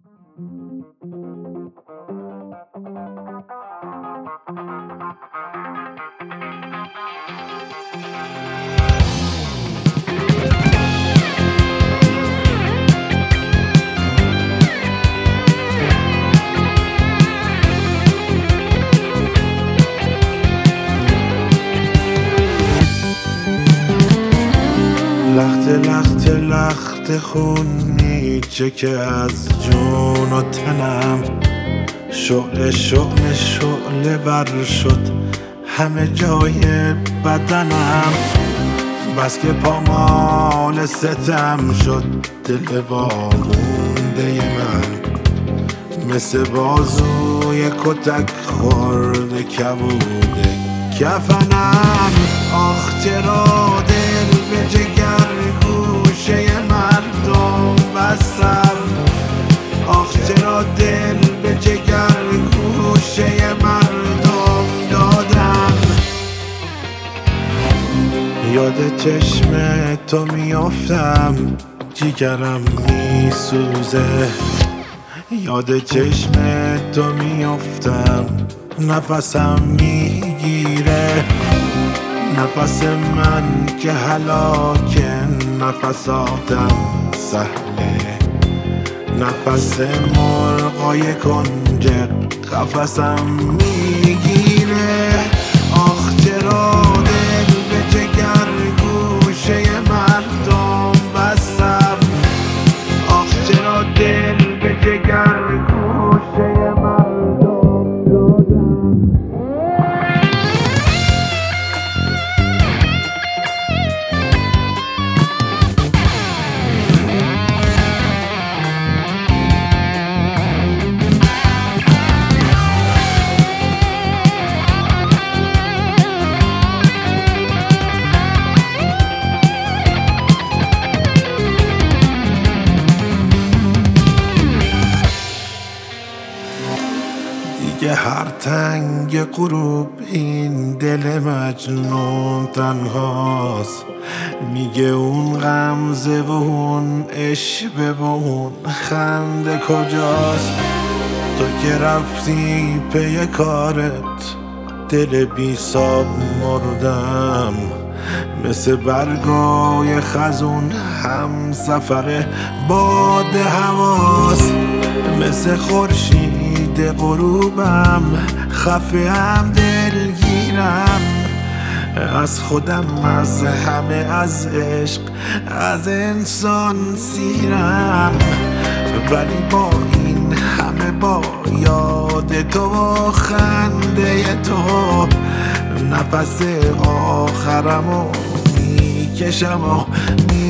لخته لخته لخته خون میچکه از جون و تنم، شعله شعله شعله ور شد همه جای بدنم. بس که پامال ستم شد دل وامونده من، مثل بازوی کتک خورده کبوده کفنم. آخ چرا دل به جگر گوشه مردم بستم، آخ چرا دل به جگر گوشه مردم دادم. یاد چشم تو میافتم جیگرم میسوزه، یاد چشم تو میافتم نفسم میگیره. نفس من که هلاک نفساتم سهله، نفس مرغای کنج قفسم میگیره. آخ چرا دل به جگر گوشه مردم بستم، آخ چرا دل به جگر گوشه مردم دادم. دیگه هر تنگ غروب این دل مجنون تنهاست، میگه اون غمزه و اون عشوه و اون خنده کجاست. تو که رفتی پی کارت دل بی ساب مردم، مثل برگای خزون هم سفر باد هواست. مثل خورشید غروبم خفه هم دلگیرم، از خودم از همه از عشق از انسان سیرم. ولی با این همه با یاد تو و خنده تو نفس آخرمو میکشم و